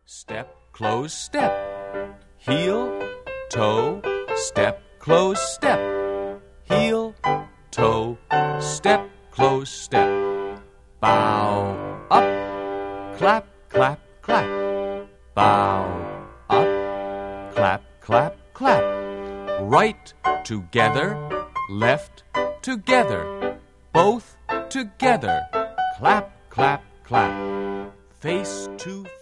step, close, step. Heel, toe, step, close, step. Heel, toe, step, close, step. Bow, up, clap, clap, clap. Bow, up, clap, clap, clap. Right together, left together. Both together. Clap, clap, clap. Face to